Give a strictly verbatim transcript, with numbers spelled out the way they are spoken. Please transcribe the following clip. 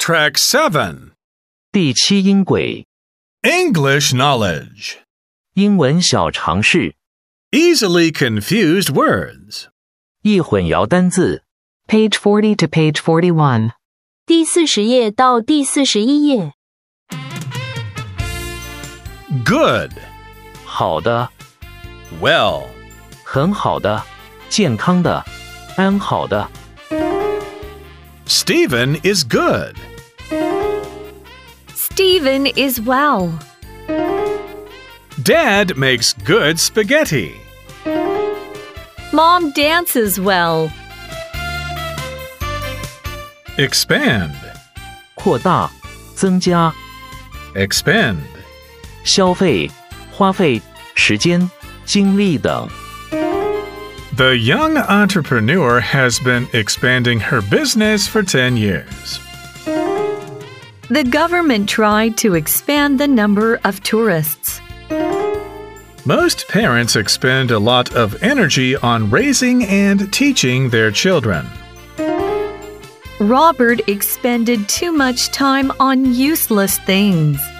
Track seven. 第七音轨 English knowledge. 英文小常识 Easily confused words. 易混淆单字 Page forty to page forty-one. 第四十页到第四十一页。 Good. 好的 Well. 很好的健康的安好的 Stephen is good. Stephen is well. Dad makes good spaghetti. Mom dances well. Expand. 扩大增加 Expend. 消费花费时间精力等 The young entrepreneur has been expanding her business for ten years. The government tried to expand the number of tourists. Most parents expend a lot of energy on raising and teaching their children. Robert expended too much time on useless things.